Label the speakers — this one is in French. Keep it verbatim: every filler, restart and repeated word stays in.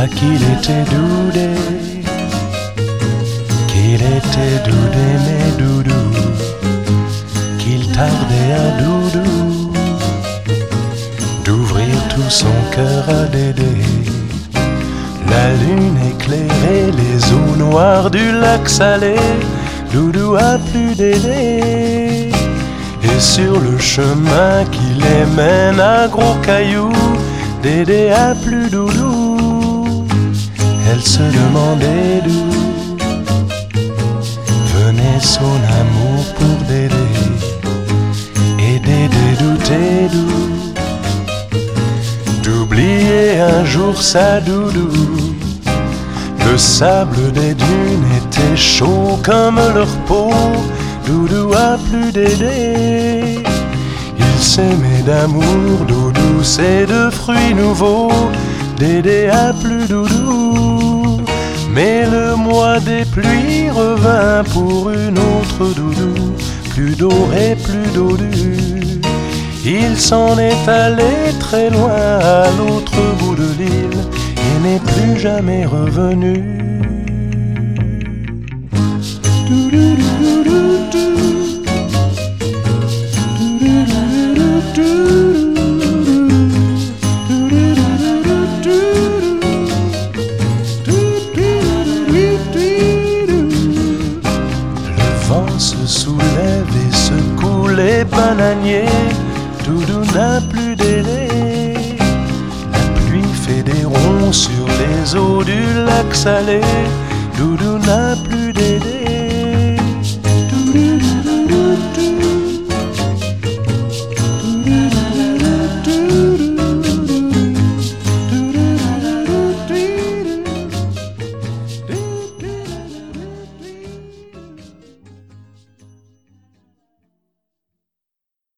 Speaker 1: Ah, qu'il était doudé, qu'il était doudé, mais doudou, qu'il tardait à doudou d'ouvrir tout son cœur à Dédé. La lune éclairait les eaux noires du lac salé, doudou a plus Dédé. Et sur le chemin qui les mène à gros cailloux, Dédé a plus doudou. Elle se demandait d'où venait son amour pour Dédé. Et Dédé doutait d'où d'oublier un jour sa doudou. Le sable des dunes était chaud comme leur peau, doudou a plus Dédé. Ils s'aimaient d'amour, doudou c'est de fruits nouveaux, Dédé a plus doudou. Mais le mois des pluies revint pour une autre doudou, plus doré, plus dodu. Il s'en est allé très loin à l'autre bout de l'île et n'est plus jamais revenu. Le vent se soulève et secoue les bananiers, doudou n'a plus Dédé. La pluie fait des ronds sur les eaux du lac salé, doudou n'a plus